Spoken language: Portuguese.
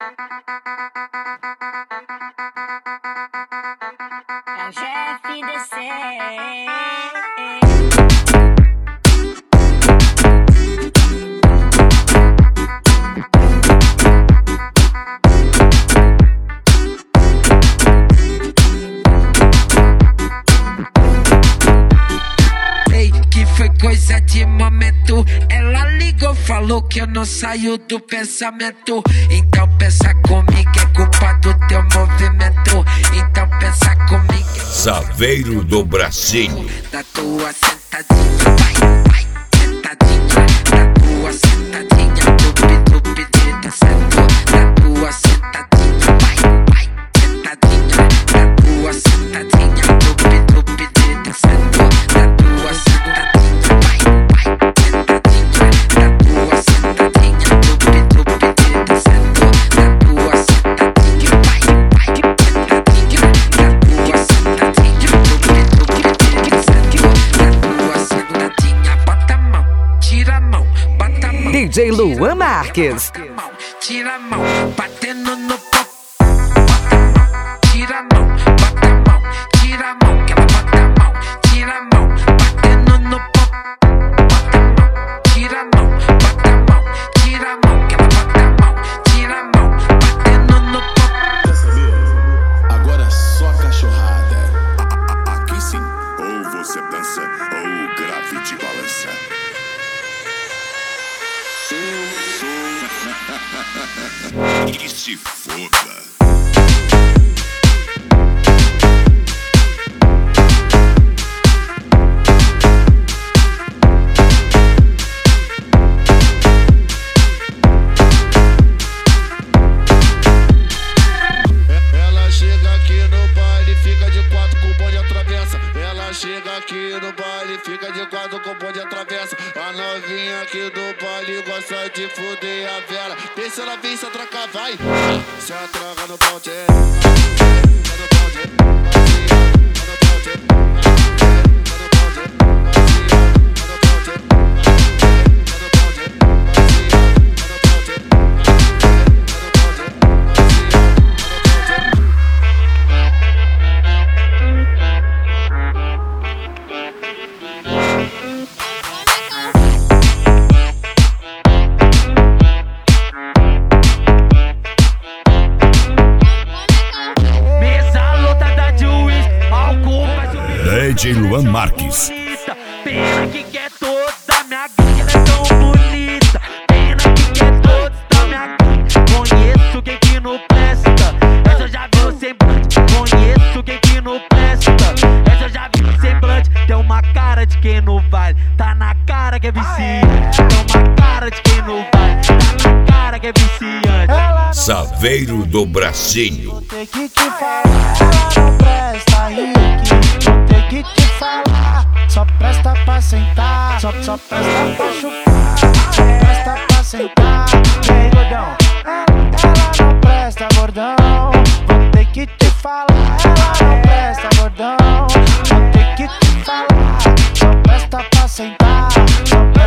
É o GFDC. Foi coisa de momento. Ela ligou, falou que eu não saio do pensamento. Então pensa comigo, é culpa do teu movimento. Então pensa comigo, Saveiro do Bracinho. da tua sentadinha, vai, sentadinha. Da tua sentadinha, tupi, descendo. Da tua sentadinha, vai, sentadinha. Da tua sentadinha, tupi, descendo. Da tua sentadinha. DJ Luan Marques. Tira a mão, batendo no pop. Bota a mão, tira a mão, bota a mão, tira a mão, que ela bota a mão, tira a mão, batendo no pop. Bota a mão, tira a mão, bota a mão, tira a mão, que ela bota a mão, tira a mão, batendo no pop. Quer saber? Agora é só cachorrada. Aqui sim, ou você dança, ou o grave te balança. E se foda. Ela chega aqui no baile, fica de quatro com o bonde atravessa. Ela chega aqui no baile, fica de quatro com o bonde atravessa. A novinha aqui do baile gosta de fuder a vela. Deixa ela vir, se atracar, vai. Se atraca no bonde, DJ Luan Marques. Pena que quer toda minha gangue, ela é tão bonita. Pena que quer toda minha gangue. Conheço quem que não presta, essa eu já vi no semblante. Conheço quem que não presta, essa eu já vi no semblante. Tem uma cara de quem não vale, tá na cara que é viciante. Tem uma cara de quem não vale, tá na cara que é viciante. Saveiro do Bracinho. Tem que te falar, ela não presta, Rick. Vou ter que te falar, só presta pra sentar, só presta pra chupar, só presta pra sentar. Vem, gordão, ela não presta, gordão. Vou ter que te falar, ela não presta, gordão. Vou ter que te falar, só presta pra sentar, só presta